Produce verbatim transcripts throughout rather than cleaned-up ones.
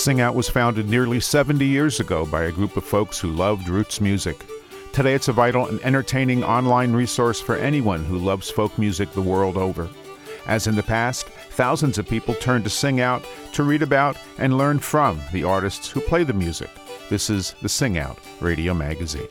Sing Out was founded nearly seventy years ago by a group of folks who loved roots music. Today it's a vital and entertaining online resource for anyone who loves folk music the world over. As in the past, thousands of people turn to Sing Out to read about and learn from the artists who play the music. This is the Sing Out Radio Magazine.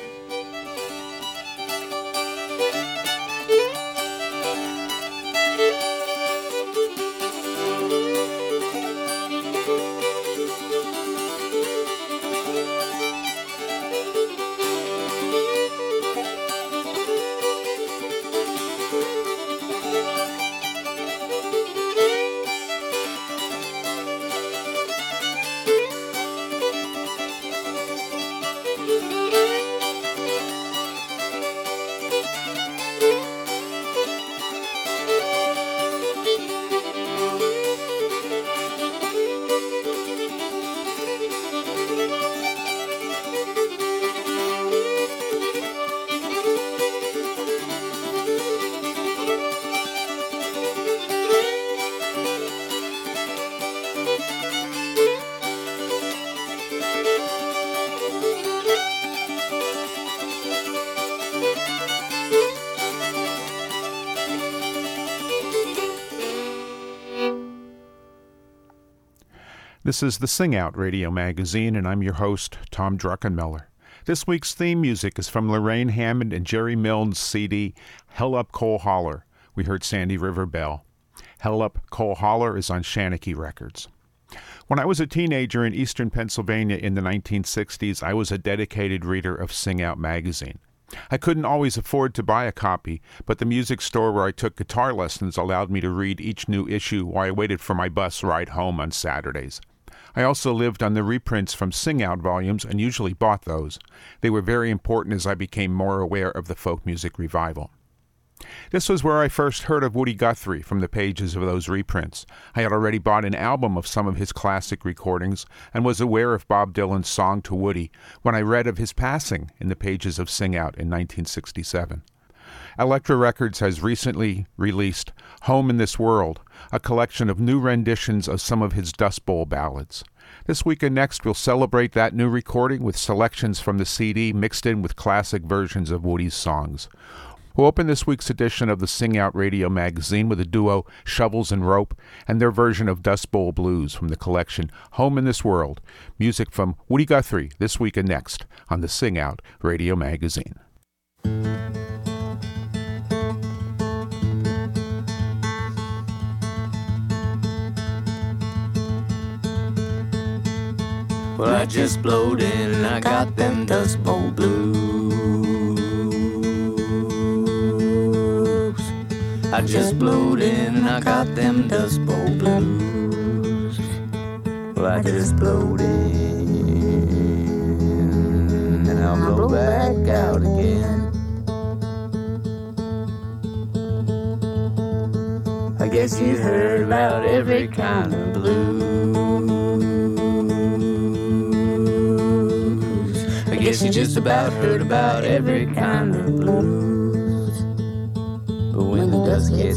This is the Sing Out Radio Magazine, and I'm your host, Tom Druckenmiller. This week's theme music is from Lorraine Hammond and Jerry Milne's C D, Hell Up Coal Holler. We heard Sandy River Bell. Hell Up Coal Holler is on Shanachie Records. When I was a teenager in eastern Pennsylvania in the nineteen sixties, I was a dedicated reader of Sing Out magazine. I couldn't always afford to buy a copy, but the music store where I took guitar lessons allowed me to read each new issue while I waited for my bus ride home on Saturdays. I also lived on the reprints from Sing Out volumes and usually bought those. They were very important as I became more aware of the folk music revival. This was where I first heard of Woody Guthrie from the pages of those reprints. I had already bought an album of some of his classic recordings and was aware of Bob Dylan's Song to Woody when I read of his passing in the pages of Sing Out in nineteen sixty-seven. Elektra Records has recently released Home in This World, a collection of new renditions of some of his Dust Bowl ballads. This week and next, we'll celebrate that new recording with selections from the C D mixed in with classic versions of Woody's songs. We'll open this week's edition of the Sing Out Radio Magazine with a duo, Shovels and Rope, and their version of Dust Bowl Blues from the collection Home in This World, music from Woody Guthrie this week and next on the Sing Out Radio Magazine. Well, I just blowed in and I got them Dust Bowl blues. I just blowed in and I got them Dust Bowl blues. Well, I just blowed in and I'll blow back out again. I guess you've heard about every kind of blues. I guess you just about heard about every kind of blues. But when the dust gets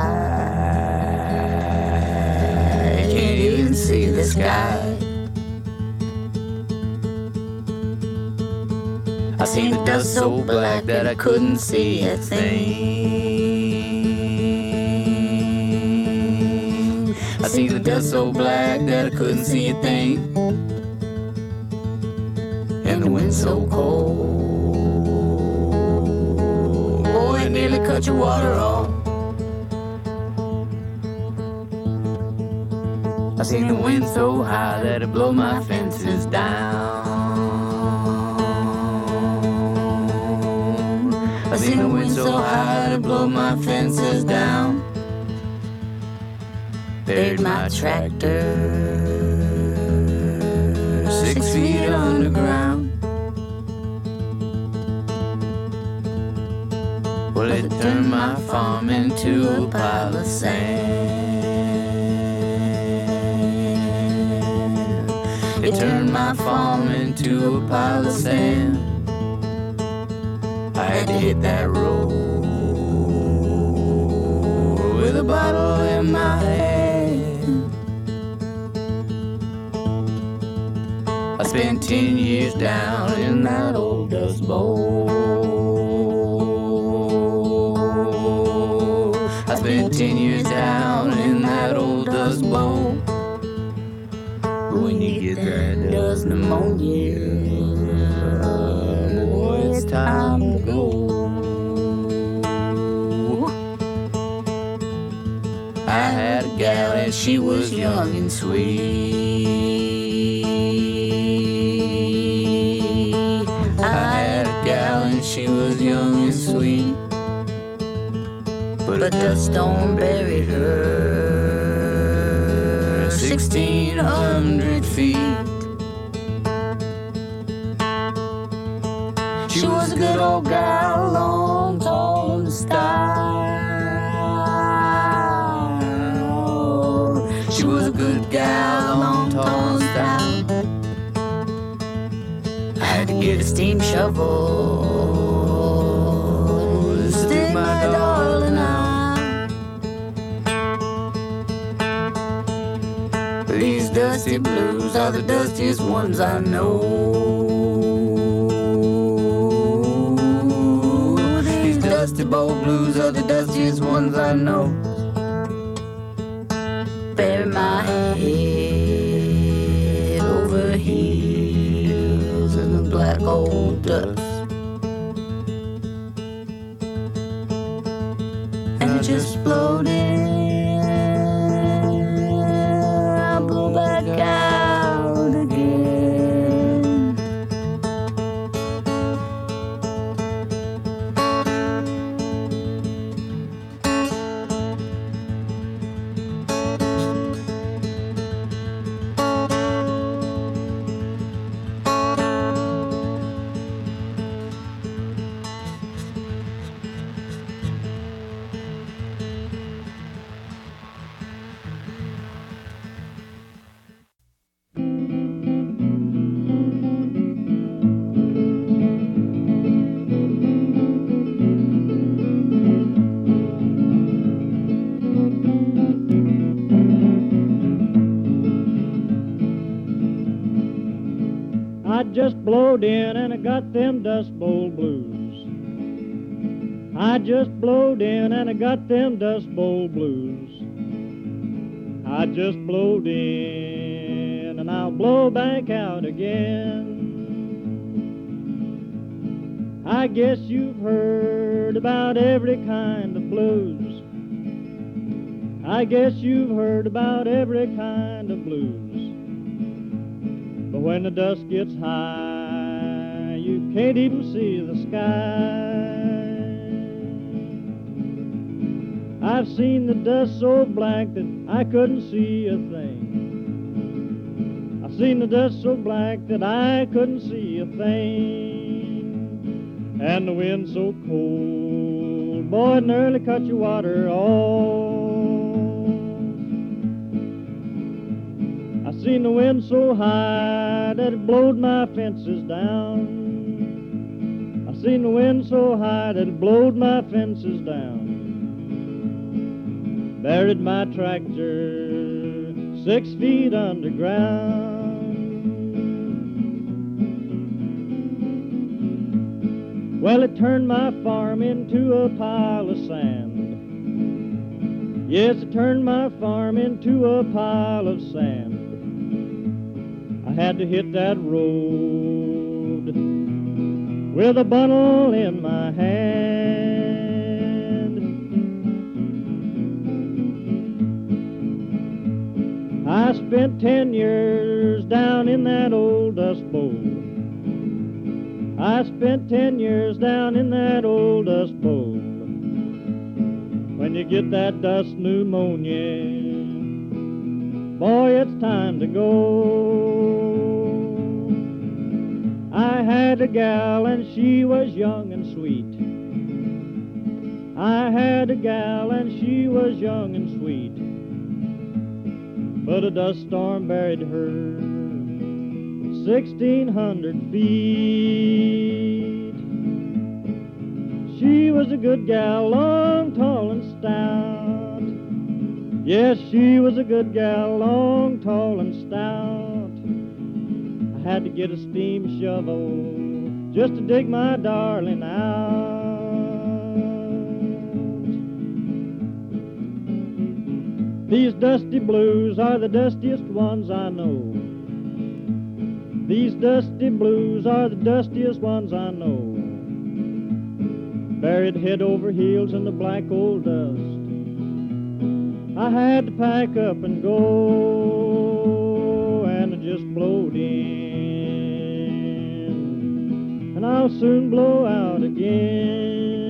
high, you can't even see the sky. I seen the dust so black that I couldn't see a thing. I seen the dust so black that I couldn't see a thing. And the wind so cold, boy, it nearly cut your water off. I seen the wind so high that it blow my fences down. I seen the wind so high that it blow my fences down. Buried my tractor six feet underground. Well, it turned my farm into a pile of sand. It turned my farm into a pile of sand. I had to hit that road with a bottle in my hand. spent ten years down in that old dust bowl. I spent ten years down in that old dust bowl. When you get that dust pneumonia, boy, it's time to go. I had a gal and she was young and sweet. I had a gal and she was young and sweet. But a dust storm buried her sixteen hundred feet. She was a good old gal, long, tall, and stout. She was a good gal, long, tall, and stout. I had to get a steam shovel to stick my darling out. These dusty blues are the dustiest ones I know. These dusty bowl blues are the dustiest ones I know. Bury my head over heels in the black old dust, and it just exploded. I blow back out again. I just blowed in and I got them Dust Bowl blues. I just blowed in and I got them Dust Bowl blues. I just blowed in and I'll blow back out again. I guess you've heard about every kind of blues. I guess you've heard about every kind of blues. But when the dust gets high, you can't even see the sky. I've seen the dust so black that I couldn't see a thing. I've seen the dust so black that I couldn't see a thing. And the wind so cold, boy, it nearly cut your water off. I've seen the wind so high that it blowed my fences down. I've seen the wind so high that it blowed my fences down. Buried my tractor six feet underground. Well, it turned my farm into a pile of sand. Yes, it turned my farm into a pile of sand. I had to hit that road with a bundle in my hand. I spent ten years down in that old dust bowl. I spent ten years down in that old dust bowl. When you get that dust pneumonia, boy, it's time to go. I had a gal and she was young and sweet. I had a gal and she was young and sweet. But a dust storm buried her sixteen hundred feet. She was a good gal, long, tall, and stout. Yes, she was a good gal, long, tall, and stout. I had to get a steam shovel just to dig my darling out. These dusty blues are the dustiest ones I know. These dusty blues are the dustiest ones I know. Buried head over heels in the black old dust. I had to pack up and go, and I just blowed in, and I'll soon blow out again.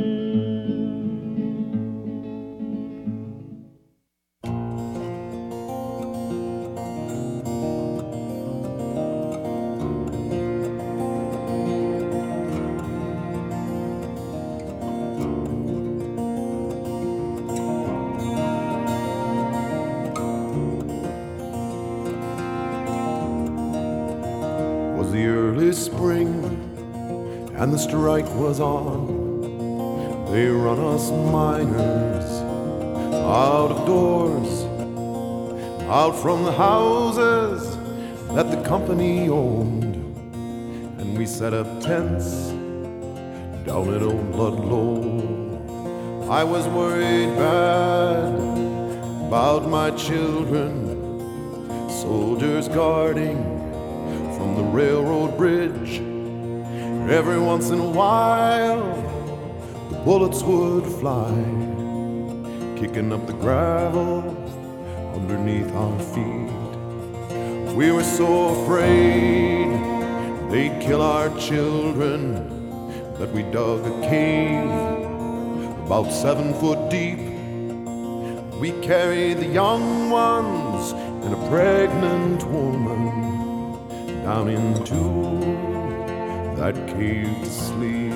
Spring and the strike was on. They run us miners out of doors, out from the houses that the company owned, and we set up tents down at old Ludlow. I was worried bad about my children, soldiers guarding from the railroad bridge. Every once in a while the bullets would fly, kicking up the gravel underneath our feet. We were so afraid they'd kill our children that we dug a cave about seven foot deep. We carried the young ones and a pregnant woman down into that cave to sleep.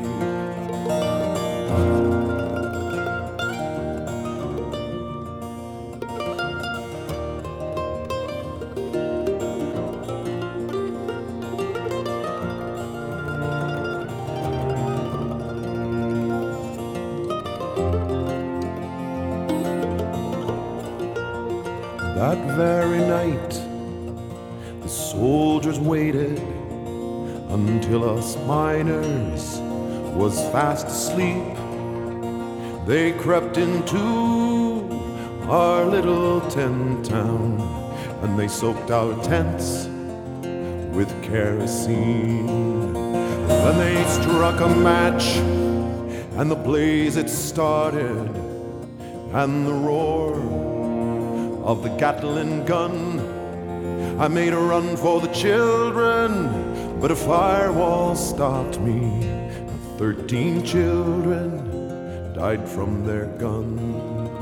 That very night the soldiers waited until us miners was fast asleep. They crept into our little tent town, and they soaked our tents with kerosene. Then they struck a match, and the blaze it started, and the roar of the Gatling gun. I made a run for the children, but a firewall stopped me. Thirteen children died from their guns.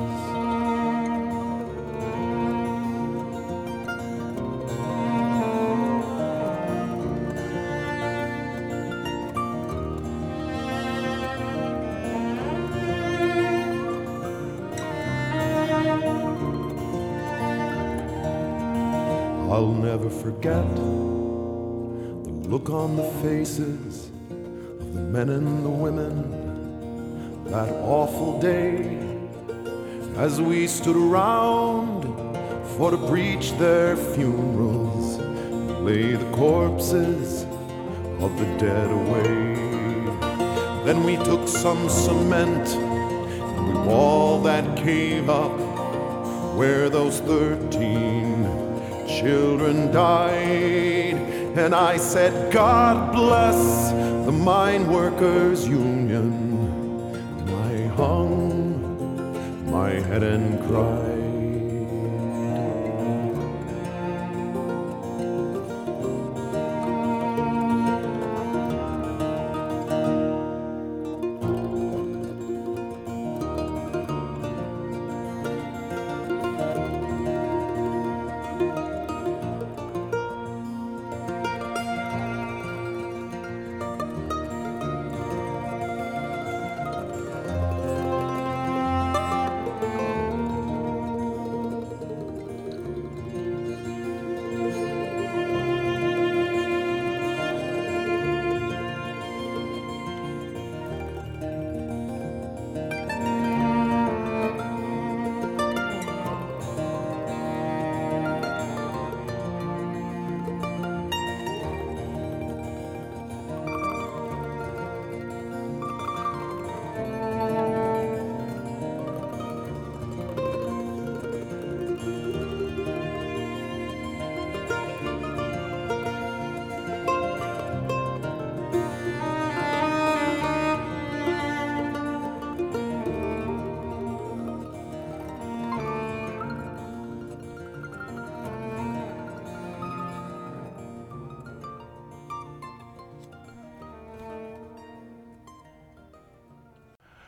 I'll never forget the look on the faces of the men and the women that awful day as we stood around for to preach their funerals and lay the corpses of the dead away. Then we took some cement and we walled that cave up where those thirteen children died, and I said, God bless the Mine Workers Union. And I hung my head and cried.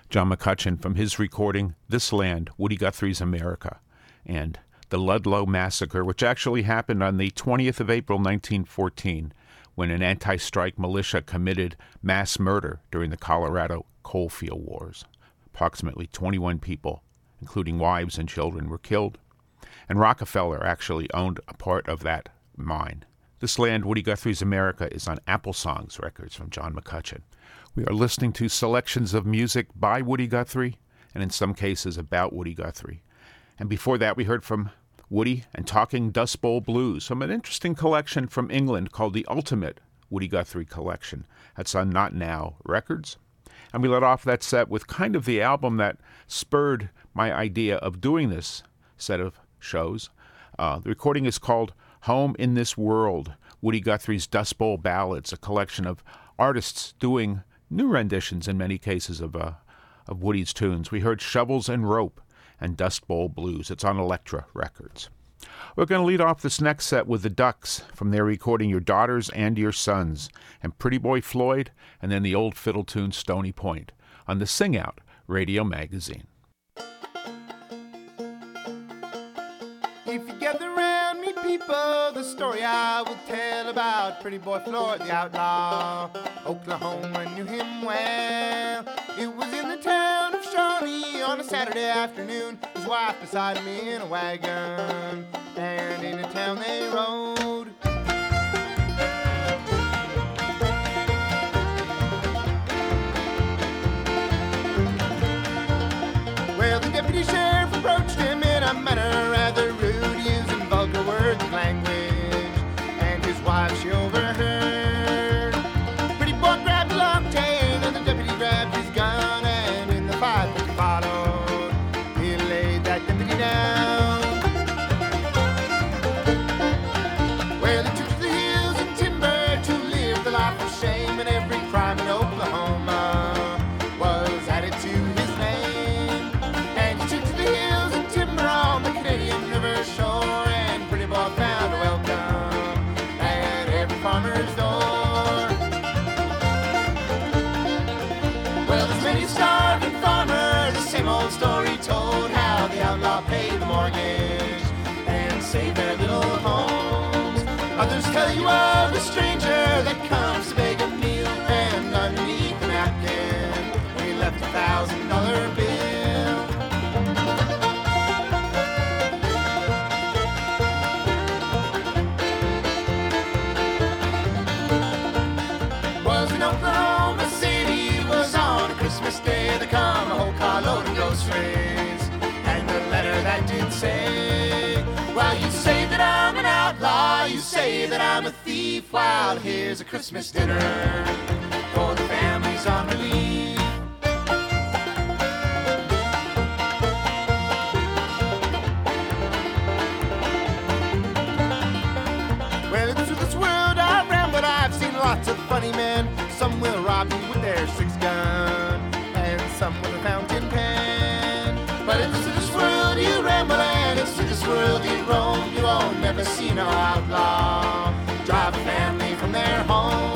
John McCutcheon from his recording This Land, Woody Guthrie's America, and the Ludlow Massacre, which actually happened on the twentieth of April nineteen fourteen, when an anti-strike militia committed mass murder during the Colorado coalfield wars. Approximately twenty-one people, including wives and children, were killed, and Rockefeller actually owned a part of that mine. This Land, Woody Guthrie's America, is on Apple Songs Records from John McCutcheon. We are listening to selections of music by Woody Guthrie, and in some cases about Woody Guthrie. And before that, we heard from Woody and Talking Dust Bowl Blues from an interesting collection from England called the Ultimate Woody Guthrie Collection. That's on Not Now Records. And we let off that set with kind of the album that spurred my idea of doing this set of shows. Uh, the recording is called Home in This World, Woody Guthrie's Dust Bowl Ballads, a collection of artists doing new renditions in many cases of uh, of Woody's tunes. We heard Shovels and Rope and Dust Bowl Blues. It's on Elektra Records. We're going to lead off this next set with the Ducks from their recording Your Daughters and Your Sons, and Pretty Boy Floyd, and then the old fiddle tune Stony Point on the Sing Out Radio Magazine. If you gather around me, people, the story I will tell about Pretty Boy Floyd, the outlaw. Oklahoma knew him well. It was in the town of Shawnee on a Saturday afternoon. His wife beside him in a wagon, and into town they rode. Well, the deputy sheriff approached him in a manner rather rude, using vulgar words and language, and his wife she overheard. Pretty boy grabbed a long chain, and the deputy grabbed his gun, and in the fight that followed, he laid that deputy down. Well, he took to the hills and timber to live the life of shame, and every crime in Oklahoma was added to his name. And he took to the hills and timber on the Canadian River shore, and Pretty Boy found a welcome at every farmer's door. Well, there's many starving farmers, the same old story told, how the outlaw paid the mortgage and saved their little homes. Others tell you of a stranger that comes to beg a meal, and underneath the napkin he left a thousand dollar bill. Was in Oklahoma City, was on a Christmas day, there come a whole carload of groceries, and the letter that did say, well, you say that I'm an outlaw, you say that I'm a thief, while here's a Christmas dinner for the families on relief. Well, into this world I ran, but I've seen lots of funny men. Some will rob you with their six gun, and some with a fountain pen. But into this world you ramble, and into this world you roam. You won't never see no outlaw drive a family from their home.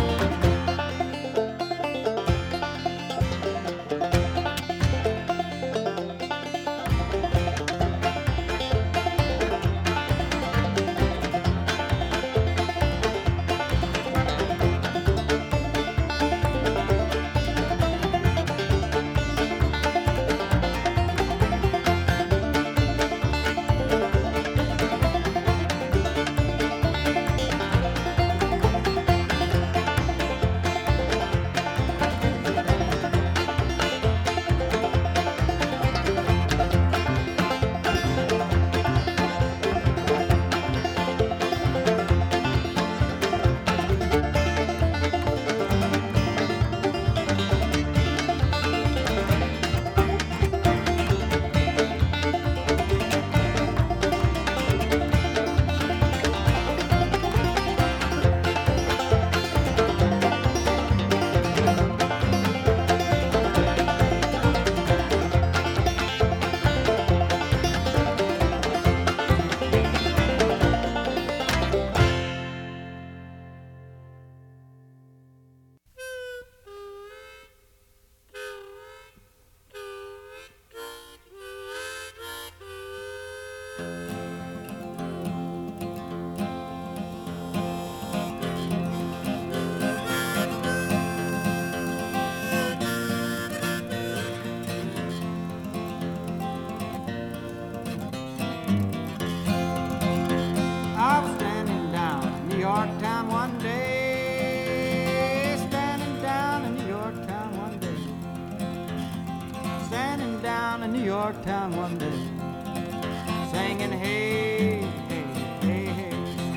Yorktown one day, singing hey, hey, hey, hey.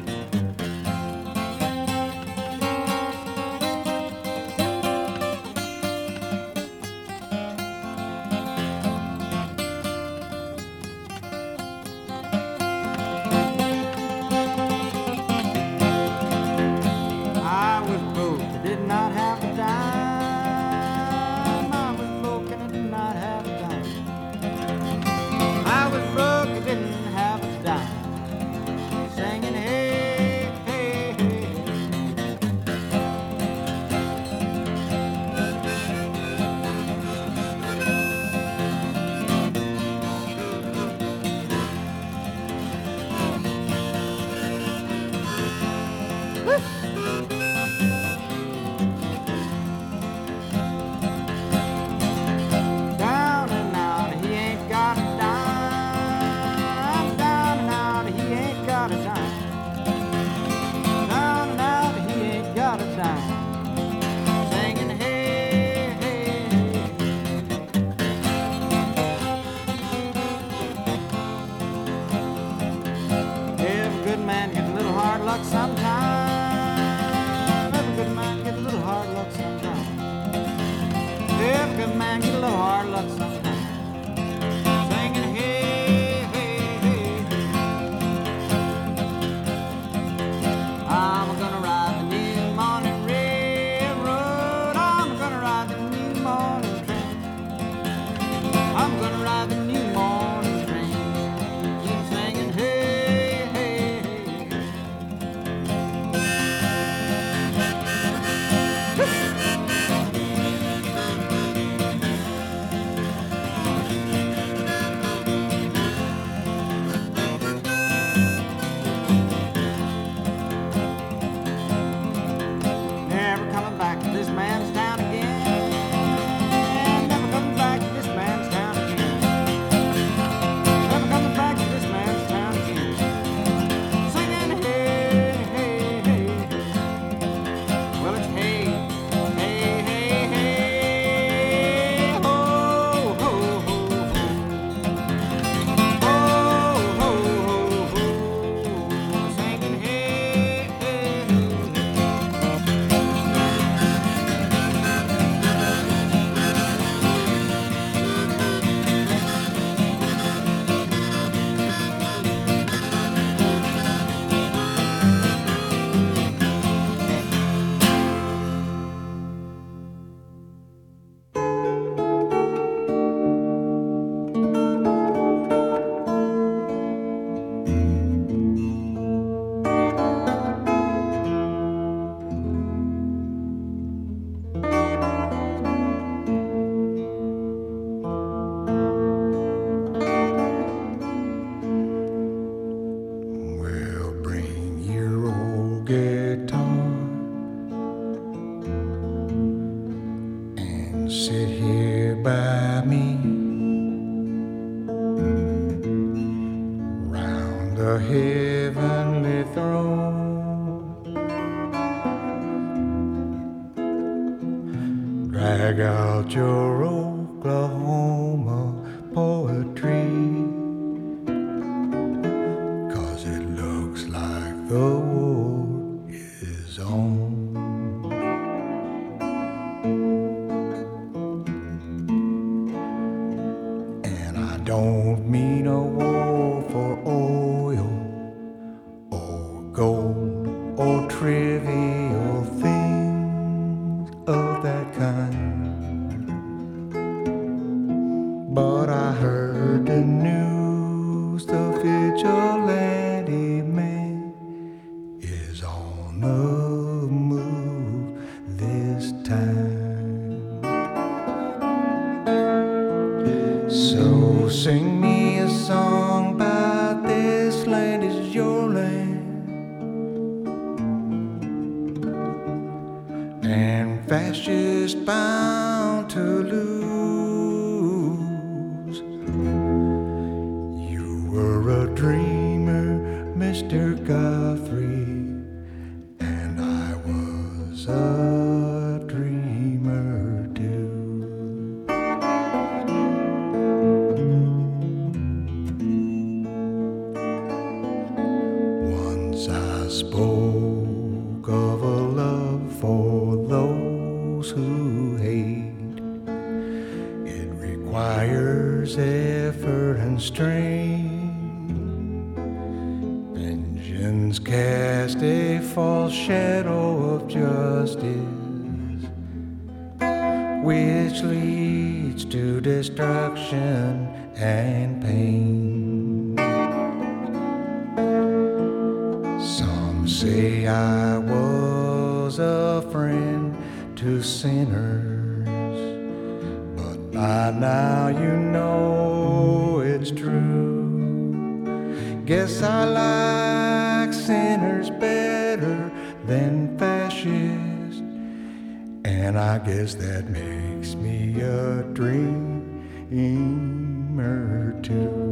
I was broke, I did not have a dime. I was broke and I did not have a dime. I was broke, I didn't have a dime. Singing hey, hey, hey. Down and out, he ain't got a dime. Down and out, he ain't got a dime. Down and out, he ain't got a dime. Singing hey, hey, hey. Every good man gets a little hard luck sometime. Every good man gets a little hard luck sometime. Every good man gets a little hard luck sometime. Singing hey, hey, hey. I'm gonna ride the new morning railroad. I'm gonna ride the new morning train. I'm gonna ride the new morning train. Keep singing hey, hey, hey. Never coming back to this man's town again. Never coming back to this man's town again. Never coming back to this man's town again. Singing hey, hey, hey. Well, it's hey, hey, hey, hey. Ho, ho, ho, ho. Ho, ho, ho, ho. Singing hey, hey, hey. Well, bring your old guitar and sit here by me round the heavenly throne. Drag out your Oklahoma poetry. 'Cause it looks like the war is on. And I don't mean a war for oil or gold or trivial things of that kind. But I heard the news, the vigilante man is on the move this time. So sing me a song about this fascist bound to lose. You were a dreamer, Mister Guthrie, and I was a dreamer too. Once I spoke of a love for those who hate. It requires effort and strain. Vengeance cast a false shadow of justice, which leads to destruction and pain. Some say I was a friend to sinners, but by now you know it's true. Guess I like sinners better than fascists, and I guess that makes me a dreamer too.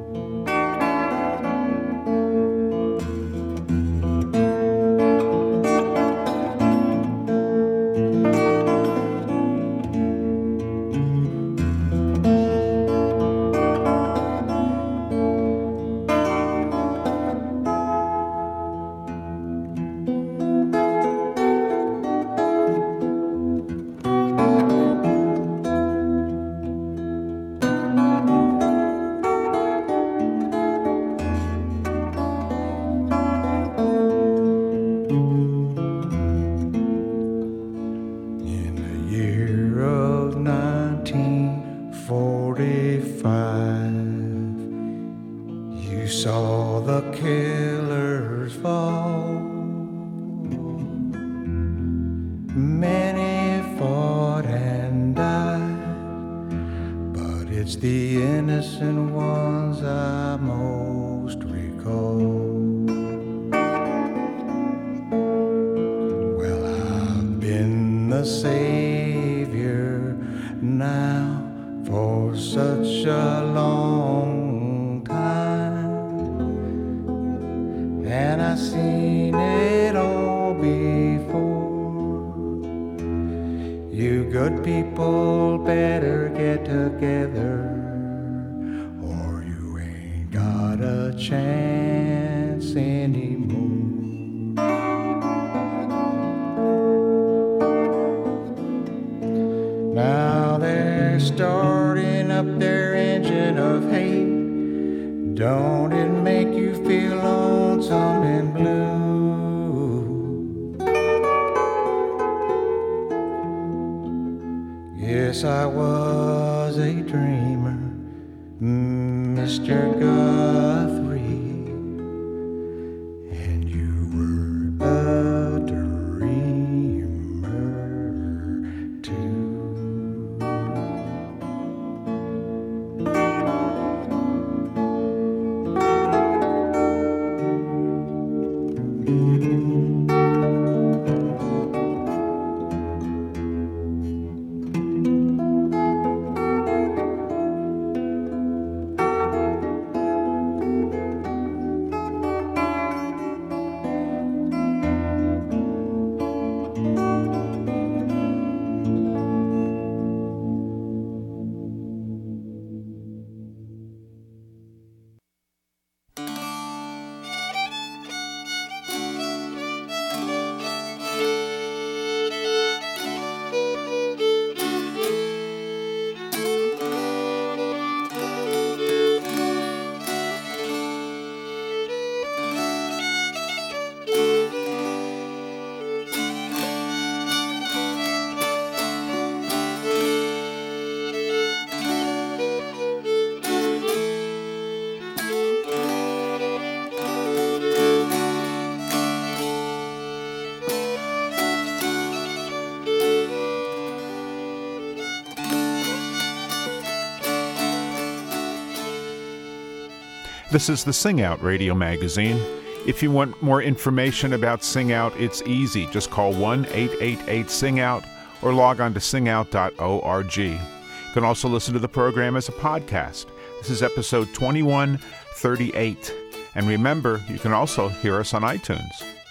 This is the Sing Out Radio Magazine. If you want more information about Sing Out, it's easy. Just call one eight eight eight sing out or log on to sing out dot org. You can also listen to the program as a podcast. This is episode twenty-one thirty-eight. And remember, you can also hear us on iTunes.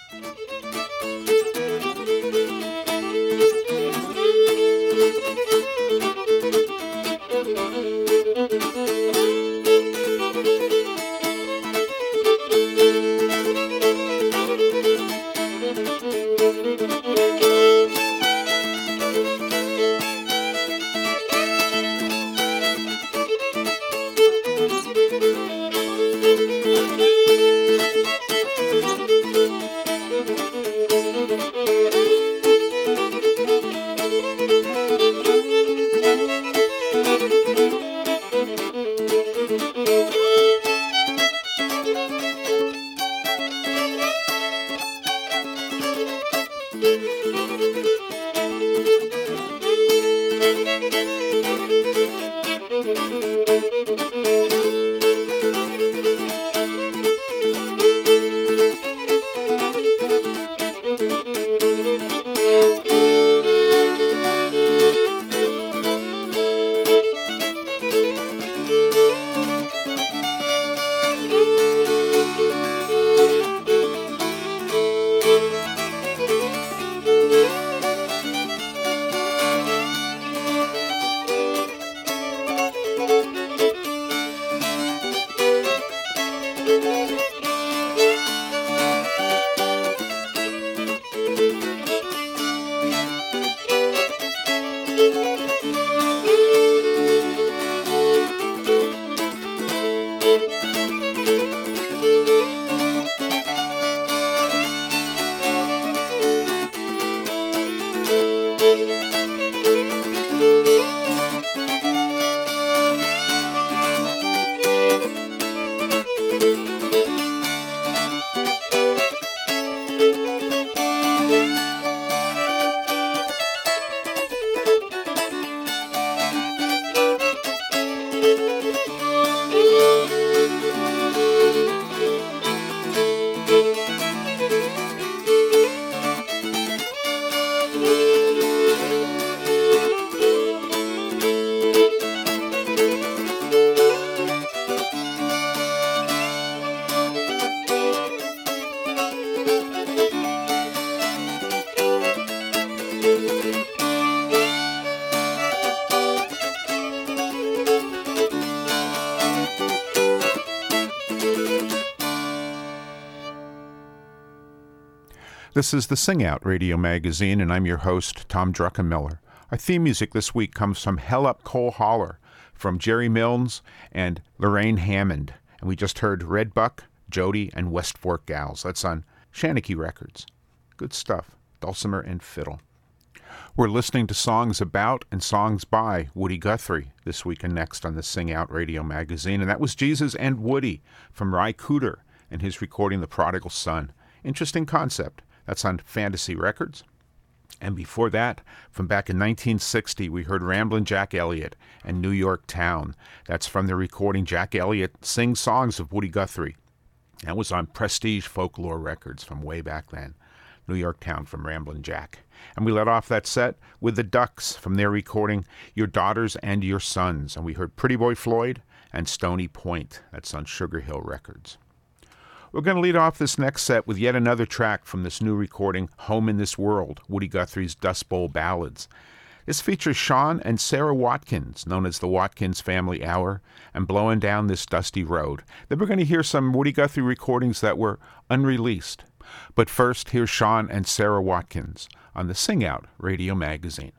This is the Sing Out Radio Magazine, and I'm your host, Tom Druckenmiller. Our theme music this week comes from Hell Up Coal Holler from Jerry Milnes and Lorraine Hammond. And we just heard Red Buck, Jody, and West Fork Gals. That's on Shanachie Records. Good stuff. Dulcimer and fiddle. We're listening to songs about and songs by Woody Guthrie this week and next on the Sing Out Radio Magazine. And that was Jesus and Woody from Ry Cooder and his recording The Prodigal Son. Interesting concept. That's on Fantasy Records. And before that, from back in nineteen sixty, we heard Ramblin' Jack Elliott and New York Town. That's from the recording Jack Elliott Sings Songs of Woody Guthrie. That was on Prestige Folklore Records from way back then. New York Town from Ramblin' Jack. And we let off that set with the Ducks from their recording Your Daughters and Your Sons. And we heard Pretty Boy Floyd and Stony Point. That's on Sugar Hill Records. We're going to lead off this next set with yet another track from this new recording, Home in This World, Woody Guthrie's Dust Bowl Ballads. This features Sean and Sarah Watkins, known as the Watkins Family Hour, and Blowing Down This Dusty Road. Then we're going to hear some Woody Guthrie recordings that were unreleased. But first, here's Sean and Sarah Watkins on the Sing Out Radio Magazine.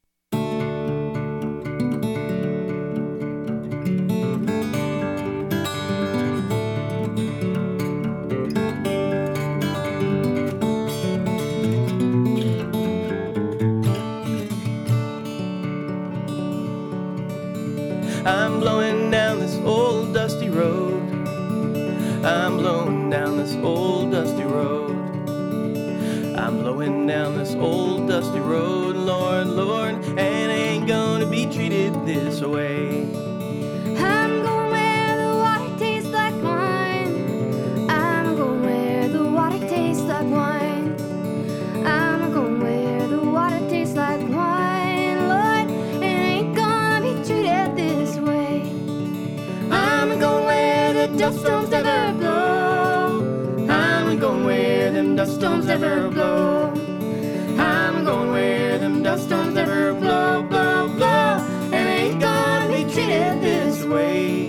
I'm blowing down this old dusty road. I'm blowing down this old dusty road. I'm blowing down this old dusty road, Lord, Lord, and I ain't gonna be treated this way. I'm going where the water tastes like wine. I'm going where the water tastes like wine. I'm going where the water tastes like wine. dust storms never blow. I'm going where them dust storms never blow. I'm going where them dust storms never blow, blow, blow. And I ain't gonna be treated this way.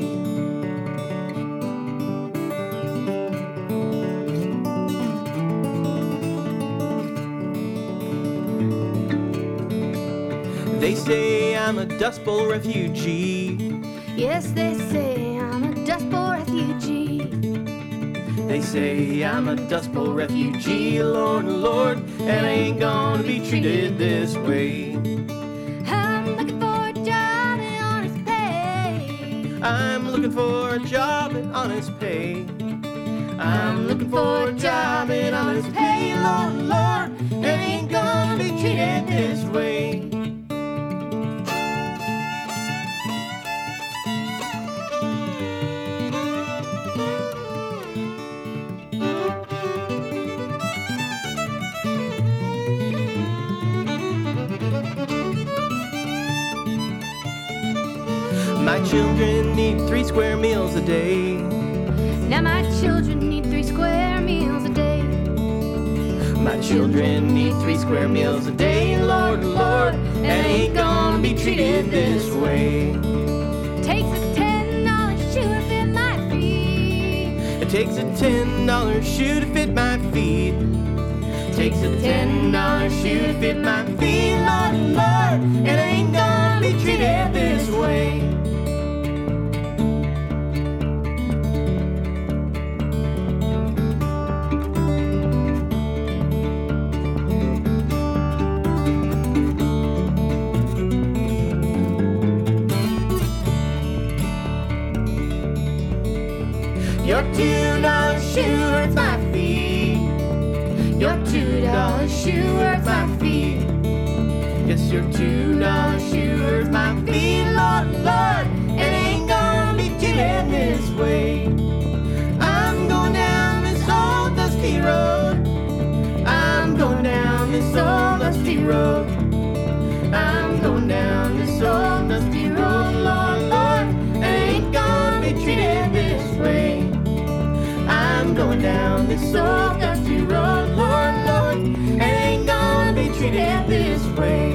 They say I'm a Dust Bowl refugee. Yes, they say I'm a Dust Bowl refugee. They say I'm a Dust Bowl refugee, Lord, Lord, and I ain't gonna be treated this way. I'm looking for a job and honest pay. I'm looking for a job and honest pay. I'm looking for a job and honest pay, Lord, Lord, and I ain't gonna be treated this way. My children need three square meals a day. Now my children need three square meals a day. My children need three square meals a day, Lord, Lord, and I ain't gonna be treated this way. Takes a ten dollar shoe to fit my feet. It takes a ten dollar shoe to fit my feet. Takes a ten dollar shoe to fit my feet, Lord, Lord, and I ain't gonna be treated this way. Your two dollar shoe hurts my feet. Your two dollar shoe hurts my feet. Yes, your two dollar shoe hurts my feet, Lord, Lord, and I ain't gonna be treated this way. I'm going down this old dusty road. I'm going down this old dusty road. I'm going down this old dusty road, Lord, Lord, and I ain't gonna be treated this way. I'm going down this old dusty road, Lord, Lord, and I ain't gonna be treated this way.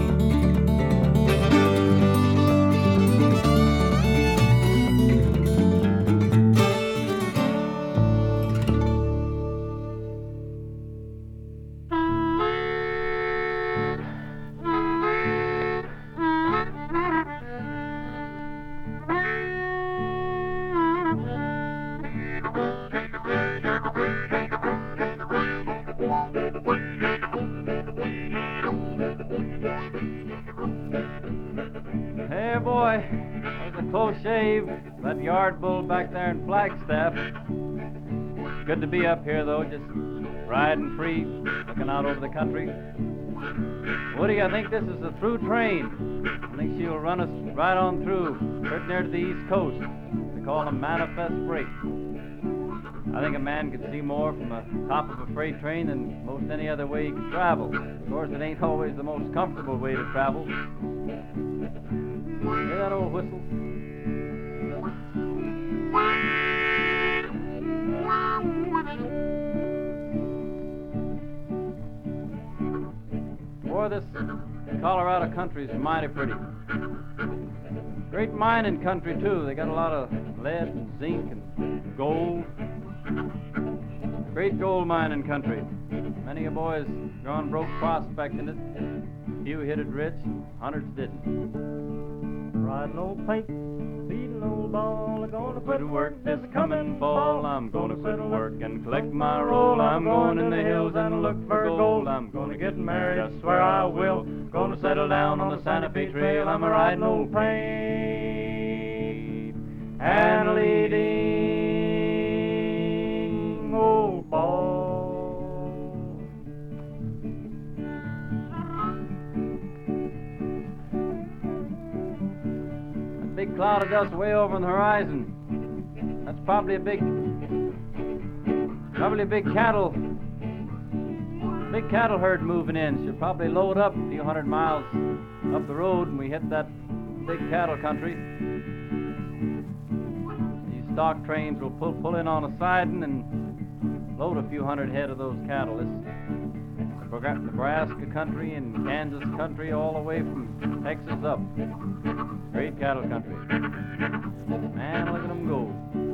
Hey, boy, that was a close shave. That yard bull back there in Flagstaff. Good to be up here, though, just riding free, looking out over the country. Woody, I think this is a through train. I think she'll run us right on through, right near to the East Coast. They call them manifest freight. I think a man could see more from the top of a freight train than most any other way he could travel. Of course, it ain't always the most comfortable way to travel. Hear that old whistle? Boy, this Colorado country's mighty pretty. Great mining country, too. They got a lot of lead and zinc and gold. Great gold mining country. Many a boy's gone broke prospecting it. Few hit it rich, hundreds didn't. Riding old paint, feeding old ball, I'm gonna Quit work this coming fall. I'm gonna quit work and collect my roll. I'm going in the hills and look for gold. I'm gonna get married, I swear I will. Gonna settle down on the Santa Fe Trail. I'm a riding old paint and leading old ball. Big cloud of dust way over on the horizon. That's probably a big, probably a big cattle, big cattle herd moving in. She'll probably load up a few hundred miles up the road, and we hit that big cattle country. These stock trains will pull, pull in on a siding and load a few hundred head of those cattle. This Nebraska country and Kansas country all the way from Texas up. Great cattle country. Man, look at them go.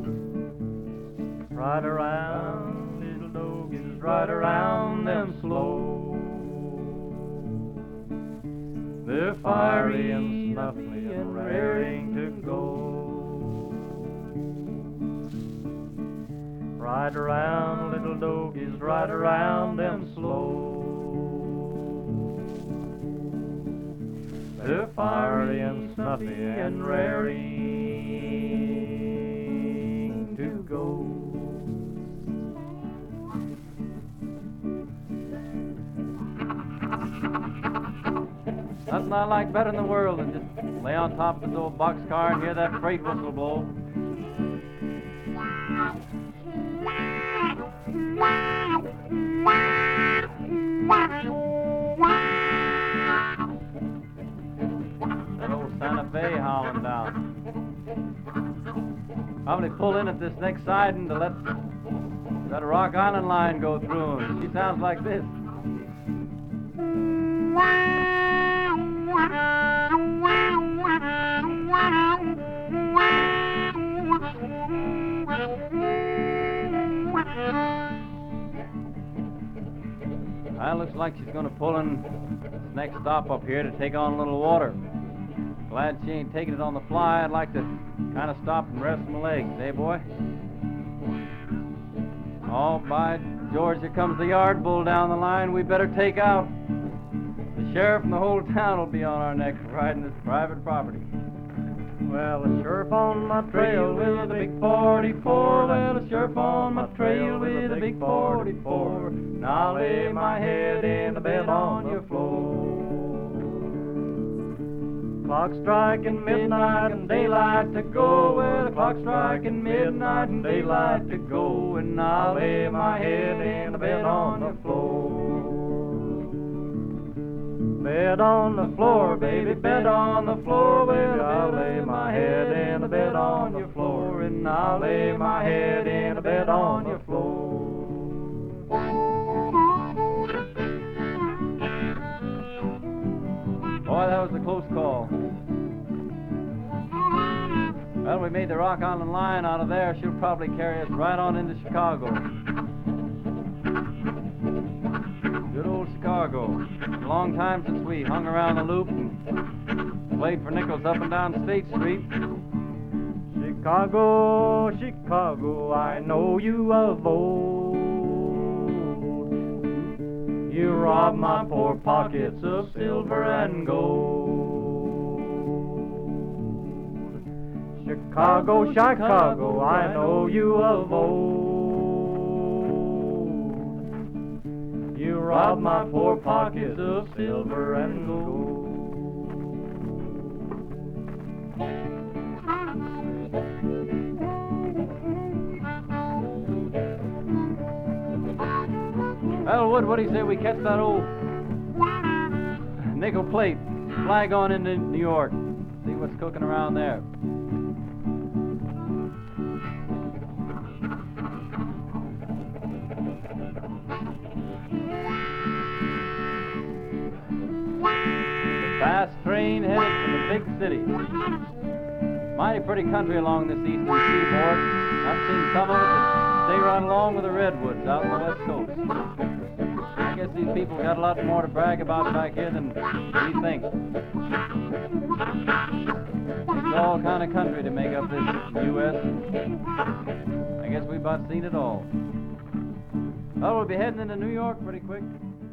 Ride around, little doggies, ride around them slow. They're fiery and snuffly and raring to go. Ride around, little doggies, ride around them slow. They're fiery and snuffy and raring to go. Nothing I like better in the world than just lay on top of this old boxcar and hear that freight whistle blow. That old Santa Fe howling down. Probably pull in at this next siding to let that Rock Island line go through him. She sounds like this. Well, looks like she's going to pull in this next stop up here to take on a little water. Glad she ain't taking it on the fly. I'd like to kind of stop and rest my legs, eh, boy? Oh, by George, here comes the yard bull down the line. We better take out. The sheriff and the whole town will be on our neck riding this private property. Well, the sheriff on my trail with a big forty-four. Well, the sheriff on my trail with a big forty-four. Now lay my head in the bed on your floor. Clock striking midnight and daylight to go. Well, the clock striking midnight and daylight to go. And I'll lay my head in the bed on the floor. Bed on the floor, baby, bed on the floor. Well, I'll lay my head in the bed on your floor. And I'll lay my head in the bed on your floor. Boy, that was a close call. Well, we made the Rock Island line out of there. She'll probably carry us right on into Chicago. Good old Chicago. It's a long time since we hung around the loop and played for nickels up and down State Street. Chicago, Chicago, I know you of old. You robbed my poor pockets of silver and gold. Chicago, Chicago, I know you of old. You robbed my poor pockets of silver and gold. Well, Wood, what do you say we catch that old nickel plate, flag on into New York, see what's cooking around there. The fast train headed for the big city. Mighty pretty country along this eastern seaboard. I've seen some of it that stay right along with the redwoods out on the west coast. I guess these people got a lot more to brag about back here than we think. It's all kind of country to make up this U S I guess we've about seen it all. Well, we'll be heading into New York pretty quick.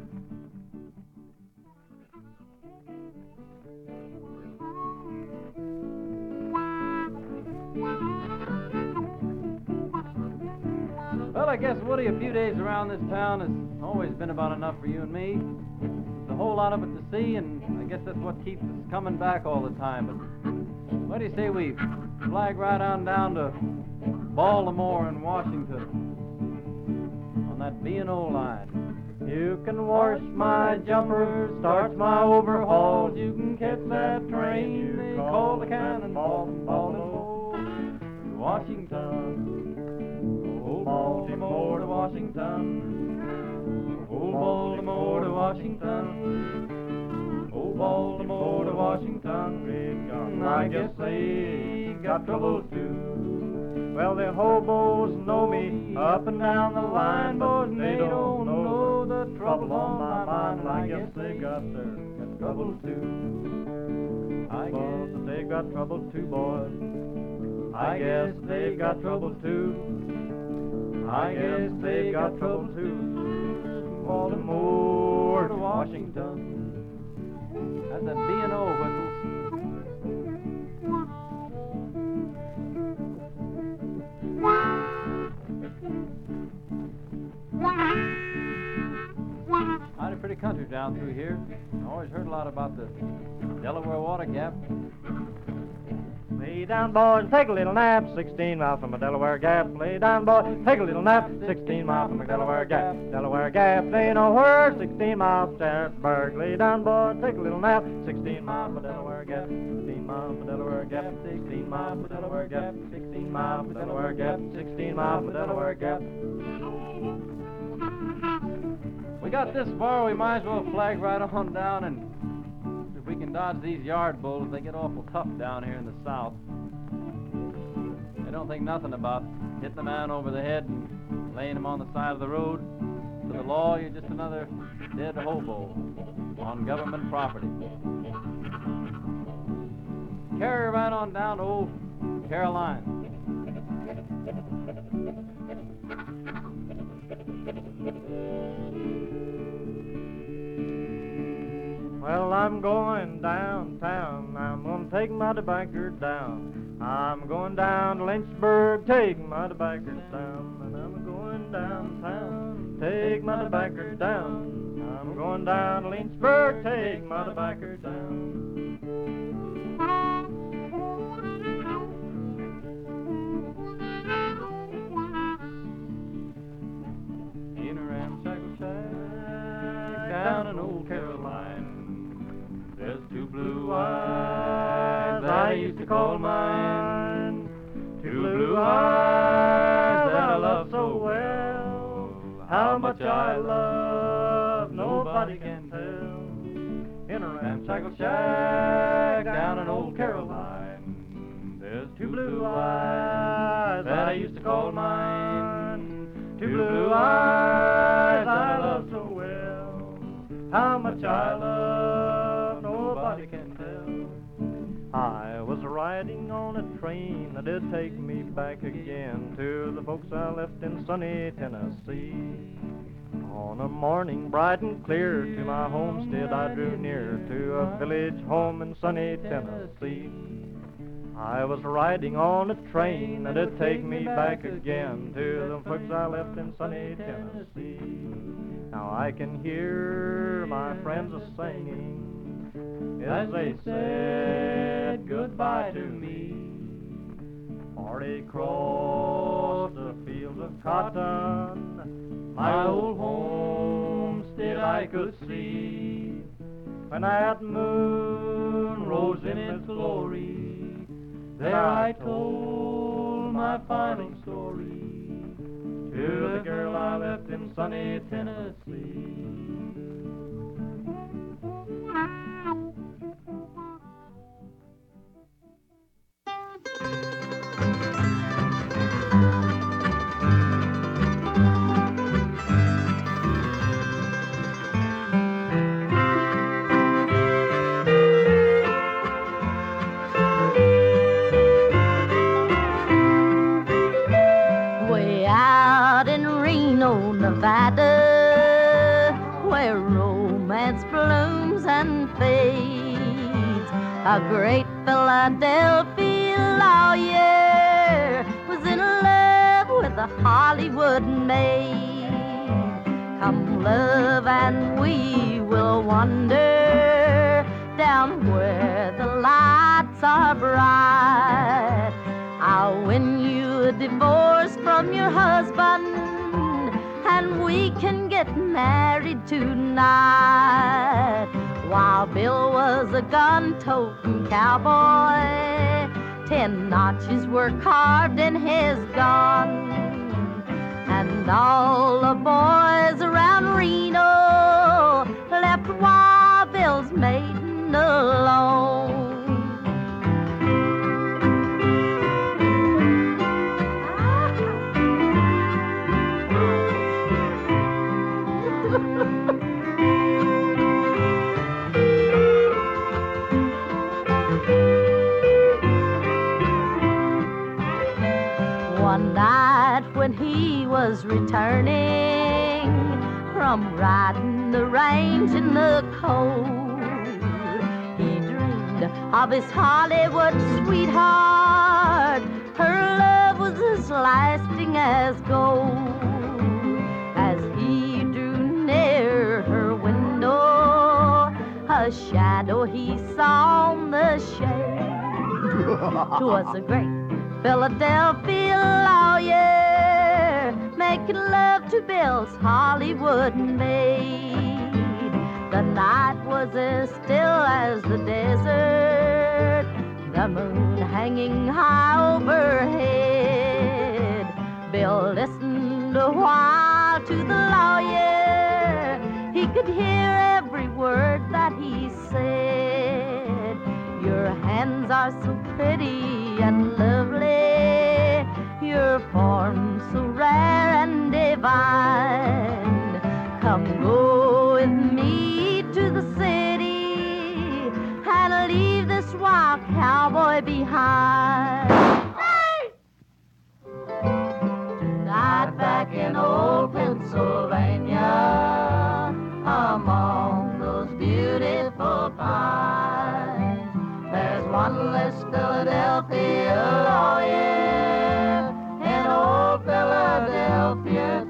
Well, I guess, Woody, a few days around this town has always been about enough for you and me. There's a whole lot of it to see, and I guess that's what keeps us coming back all the time. But what do you say we flag right on down to Baltimore and Washington on that B and O line? You can wash my jumpers, start my overhauls. You can catch that train they call the Cannonball from Baltimore. Washington. Oh, Baltimore to Washington. Oh, Baltimore to Washington. Oh, Baltimore to Washington. Great God, I guess they got trouble too. Well, the hobos know me up and down the line, but they don't know the trouble on my mind. I guess they got their got trouble too. I guess they've got trouble too, boys. I guess they've got trouble too. I guess they've got trouble too. Baltimore to Washington. That's a B and O whistles. Mighty pretty country down through here. I always heard a lot about the Delaware Water Gap. Lay down, boys, and take a little nap. Sixteen miles from the Delaware Gap. Lay down, boys, take a little nap. Sixteen miles from the Delaware Gap. Delaware Gap, they know where. Sixteen miles from Harrisburg. Lay down, boys, take a little nap. Sixteen miles from the Delaware Gap. Sixteen miles from the Delaware Gap. Sixteen miles from the Delaware Gap. Sixteen miles from the Delaware Gap. Sixteen miles from the Delaware Gap. We got this far, we might as well flag right on down, and if we can dodge these yard bulls, they get awful tough down here in the South. They don't think nothing about hitting a man over the head and laying him on the side of the road. To the law, you're just another dead hobo on government property. Carry her right on down to old Caroline. Well, I'm going downtown. I'm gonna take my tobacco down. I'm going down to Lynchburg, take my tobacco down. And I'm going downtown, take my tobacco down. I'm going down to Lynchburg, take my tobacco down. In a ramshackle shack down in old Caroline, there's two blue eyes that I used to call mine. Two blue eyes that I love so well. How much I love, nobody can tell. In a ramshackle shack down in old Caroline, there's two blue eyes that I used to call mine. Two blue eyes I love so well. How much I love, nobody can tell. I was riding on a train that did take me back again to the folks I left in sunny Tennessee. On a morning bright and clear to my homestead I drew near, to a village home in sunny Tennessee. I was riding on a train that did take me back again to the folks I left in sunny Tennessee. Now I can hear my friends a-singing as they said goodbye to me. For they crossed the fields of cotton, my old homestead I could see. When that moon rose in its glory, there I told my final story to the girl I left in sunny Tennessee. Way out in Reno, Nevada, where romance blooms and fades, a great Philadelphia lawyer was in love with a Hollywood maid. Come love and we will wander down where the lights are bright. I'll win you a divorce from your husband, and we can get married tonight. While Bill was a gun-toting cowboy, Ten notches were carved in his gun, and all the boys around Reno left Wild Bill's maiden alone. One night when he was returning from riding the range in the cold, he dreamed of his Hollywood sweetheart. Her love was as lasting as gold. As he drew near her window, a shadow he saw on the shade. 'Twas a great Philadelphia lawyer making love to Bill's Hollywood maid. The night was as still as the desert, the moon hanging high overhead. Bill listened a while to the lawyer. He could hear every word that he said. Your hands are so pretty and lovely, your form so rare and divine. Come go with me to the city and leave this wild cowboy behind. Hey! Tonight back in old Pennsylvania, among those beautiful pines, there's one less Philadelphia lawyer in old Philadelphia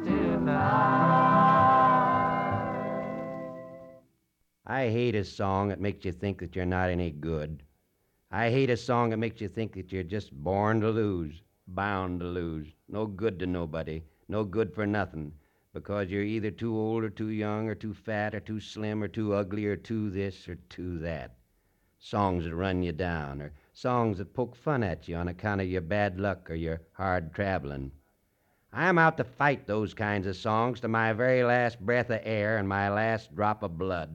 tonight. I hate a song that makes you think that you're not any good. I hate a song that makes you think that you're just born to lose, bound to lose, no good to nobody, no good for nothing, because you're either too old or too young or too fat or too slim or too ugly or too this or too that. Songs that run you down, or songs that poke fun at you on account of your bad luck or your hard traveling. I'm out to fight those kinds of songs to my very last breath of air and my last drop of blood.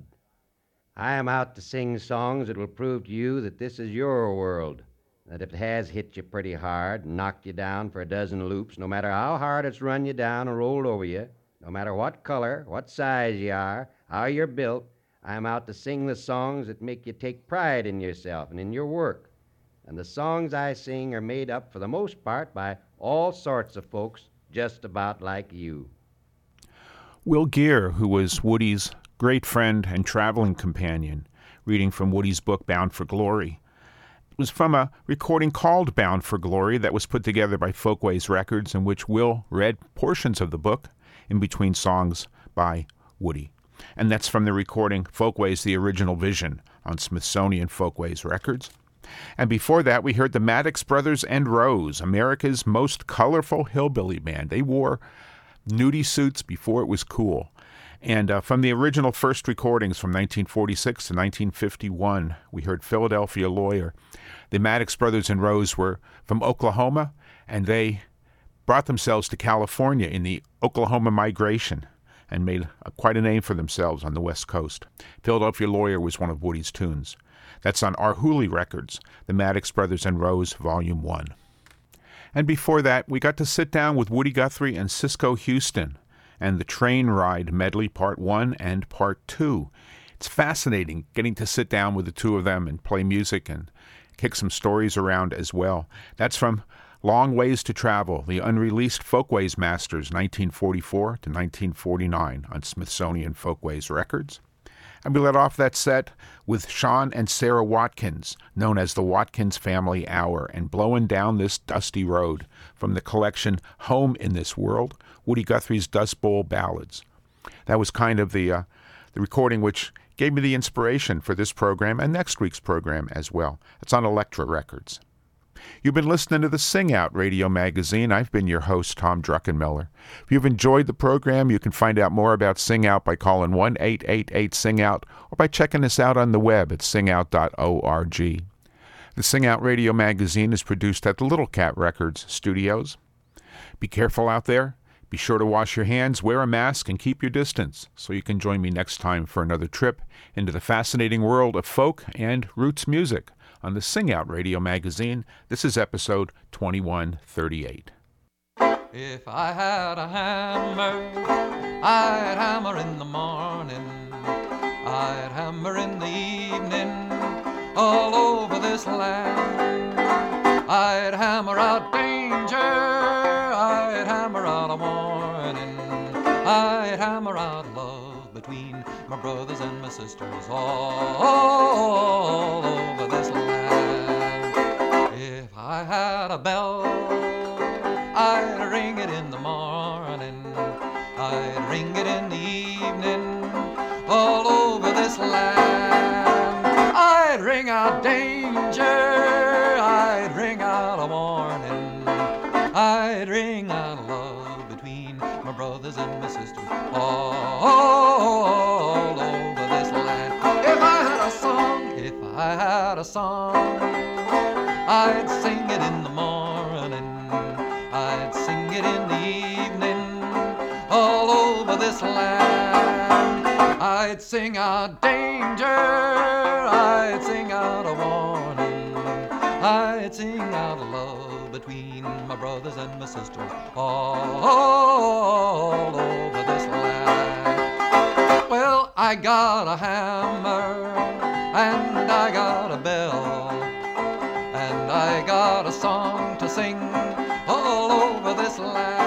I am out to sing songs that will prove to you that this is your world, that if it has hit you pretty hard and knocked you down for a dozen loops, no matter how hard it's run you down and rolled over you, no matter what color, what size you are, how you're built, I'm out to sing the songs that make you take pride in yourself and in your work. And the songs I sing are made up, for the most part, by all sorts of folks just about like you. Will Geer, who was Woody's great friend and traveling companion, reading from Woody's book Bound for Glory. It was from a recording called Bound for Glory that was put together by Folkways Records, in which Will read portions of the book in between songs by Woody. And that's from the recording Folkways, the Original Vision on Smithsonian Folkways Records. And before that, we heard the Maddox Brothers and Rose, America's most colorful hillbilly band. They wore nudie suits before it was cool. And uh, from the original first recordings from nineteen forty-six to nineteen fifty-one, we heard Philadelphia Lawyer. The Maddox Brothers and Rose were from Oklahoma, and they brought themselves to California in the Oklahoma migration and made a, quite a name for themselves on the West Coast. Philadelphia Lawyer was one of Woody's tunes. That's on Arhoolie Records, the Maddox Brothers and Rose, Volume one. And before that, we got to sit down with Woody Guthrie and Cisco Houston and the Train Ride Medley Part one and Part two. It's fascinating getting to sit down with the two of them and play music and kick some stories around as well. That's from Long Ways to Travel, the unreleased Folkways Masters, nineteen forty-four to nineteen forty-nine on Smithsonian Folkways Records. And we let off that set with Sean and Sarah Watkins, known as the Watkins Family Hour, and Blowing Down This Dusty Road from the collection Home in This World, Woody Guthrie's Dust Bowl Ballads. That was kind of the, uh, the recording which gave me the inspiration for this program and next week's program as well. It's on Elektra Records. You've been listening to the Sing Out Radio Magazine. I've been your host, Tom Druckenmiller. If you've enjoyed the program, you can find out more about Sing Out by calling one eight eight eight sing out or by checking us out on the web at sing out dot org. The Sing Out Radio magazine is produced at the Little Cat Records studios. Be careful out there. Be sure to wash your hands, wear a mask, and keep your distance so you can join me next time for another trip into the fascinating world of folk and roots music on the Sing Out Radio magazine. This is episode twenty-one thirty-eight. If I had a hammer, I'd hammer in the morning, I'd hammer in the evening, all over this land. I'd hammer out danger, I'd hammer out a warning, I'd hammer out love between my brothers and my sisters all, all over this land. If I had a bell, I'd ring it in the morning, I'd ring it in the evening, all over this land. I'd ring out danger, I'd ring out a warning, I'd ring out love between my brothers and my sisters all, all over this land. If I had a song, if I had a song, I'd sing it in the morning, I'd sing it in the evening, all over this land. I'd sing out danger, I'd sing out a warning, I'd sing out love between my brothers and my sisters all, all over this land. Well, I got a hammer and I got a bell and I got a song to sing all over this land.